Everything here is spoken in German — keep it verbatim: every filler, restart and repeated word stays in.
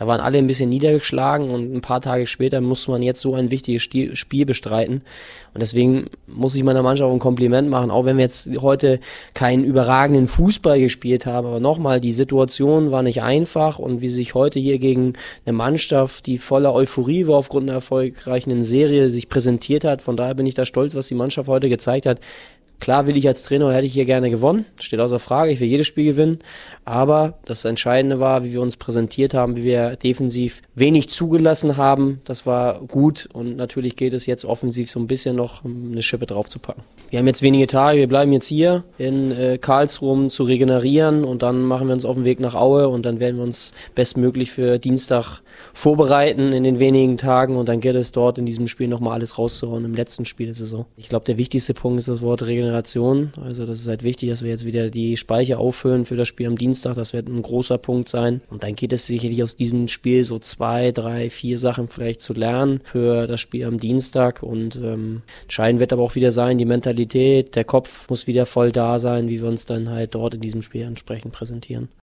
Da waren alle ein bisschen niedergeschlagen und ein paar Tage später muss man jetzt so ein wichtiges Spiel bestreiten. Und deswegen muss ich meiner Mannschaft auch ein Kompliment machen, auch wenn wir jetzt heute keinen überragenden Fußball gespielt haben. Aber nochmal, die Situation war nicht einfach und wie sie sich heute hier gegen eine Mannschaft, die voller Euphorie war aufgrund einer erfolgreichen Serie, sich präsentiert hat. Von daher bin ich da stolz, was die Mannschaft heute gezeigt hat. Klar will ich als Trainer, hätte ich hier gerne gewonnen, steht außer Frage, ich will jedes Spiel gewinnen, aber das Entscheidende war, wie wir uns präsentiert haben, wie wir defensiv wenig zugelassen haben, das war gut und natürlich geht es jetzt offensiv so ein bisschen noch, um eine Schippe draufzupacken. Wir haben jetzt wenige Tage, wir bleiben jetzt hier in äh, Karlsruhe, um zu regenerieren und dann machen wir uns auf den Weg nach Aue und dann werden wir uns bestmöglich für Dienstag vorbereiten in den wenigen Tagen und dann geht es dort in diesem Spiel nochmal alles rauszuhauen im letzten Spiel der Saison. Ich glaube, der wichtigste Punkt ist das Wort Regeneration. Also das ist halt wichtig, dass wir jetzt wieder die Speicher auffüllen für das Spiel am Dienstag. Das wird ein großer Punkt sein. Und dann geht es sicherlich aus diesem Spiel so zwei, drei, vier Sachen vielleicht zu lernen für das Spiel am Dienstag. Und ähm, entscheidend wird aber auch wieder sein, die Mentalität, der Kopf muss wieder voll da sein, wie wir uns dann halt dort in diesem Spiel entsprechend präsentieren.